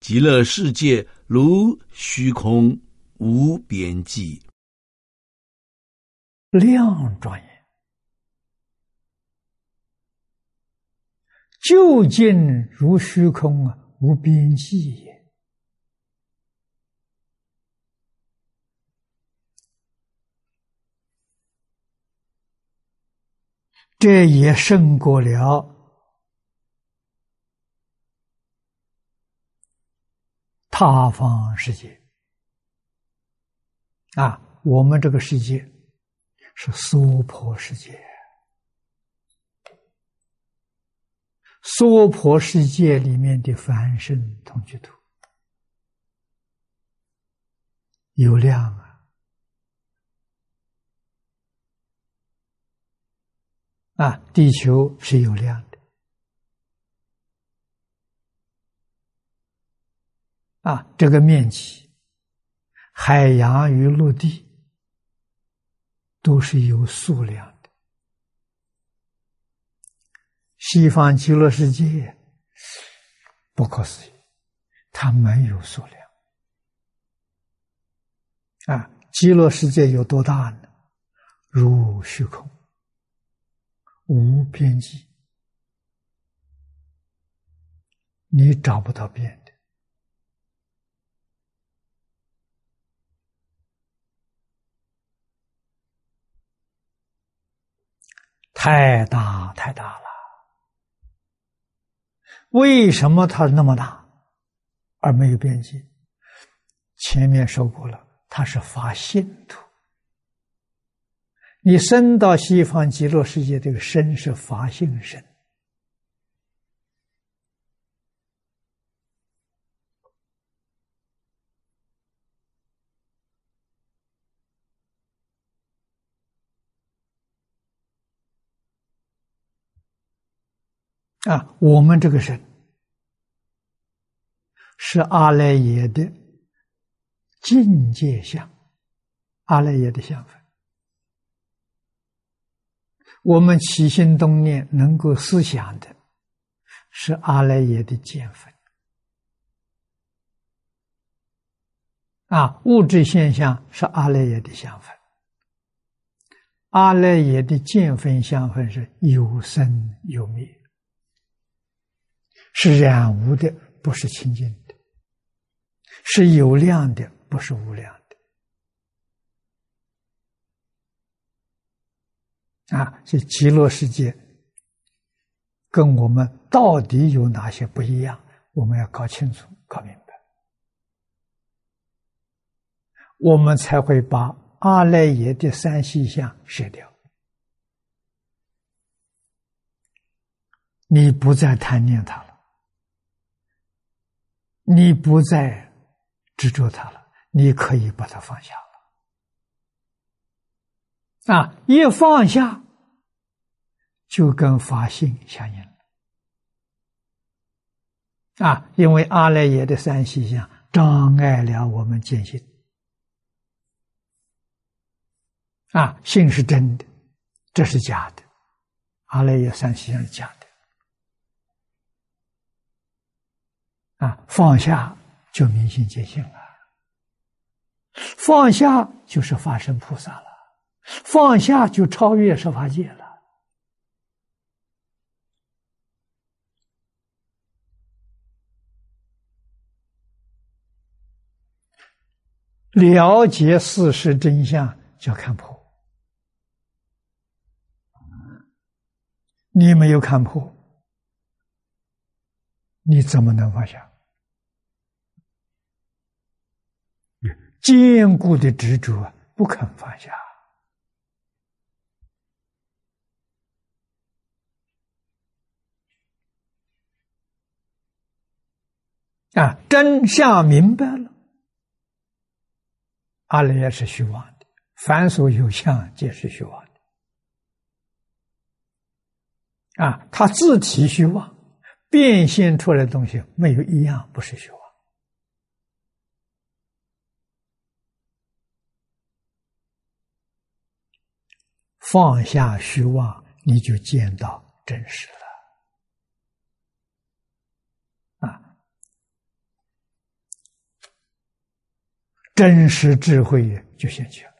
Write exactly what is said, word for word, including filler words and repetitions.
极乐世界如虚空无边际， 量庄严，究竟如虚空啊，无边际也。这也胜过了他方世界啊！我们这个世界是娑婆世界，娑婆世界里面的凡圣同居土有量啊！啊，地球是有量的啊，这个面积，海洋与陆地都是有数量的。西方极乐世界不可思议，它没有数量啊！极乐世界有多大呢？如虚空。无边际，你找不到边的。太大太大了。为什么它那么大而没有边际？前面说过了，它是发信土。你生到西方极乐世界，这个生是法性生啊，我们这个生是阿赖耶的境界相，阿赖耶的相分。我们起心动念能够思想的是阿赖耶的见分啊，物质现象是阿赖耶的相分，阿赖耶的见分相分是有生有灭，是染污的，不是清净的，是有量的，不是无量的。啊，这极乐世界跟我们到底有哪些不一样？我们要搞清楚、搞明白，我们才会把阿赖耶的三细相舍掉。你不再贪念它了，你不再执着它了，你可以把它放下了。啊，一放下就跟法性相应了。啊，因为阿赖耶的三细相障碍了我们见性。啊，性是真的，这是假的，阿赖耶三细相是假的。啊，放下就明心见性了，放下就是法身菩萨了，放下就超越十法界了。了解事实真相叫看破，你没有看破，你怎么能放下？坚固的执着不肯放下。啊，真相明白了，阿赖耶是虚妄的，凡所有相皆是虚妄的。啊，它自体虚妄，变现出来的东西没有一样不是虚妄。放下虚妄，你就见到真实了。啊， 真实智慧就现起了。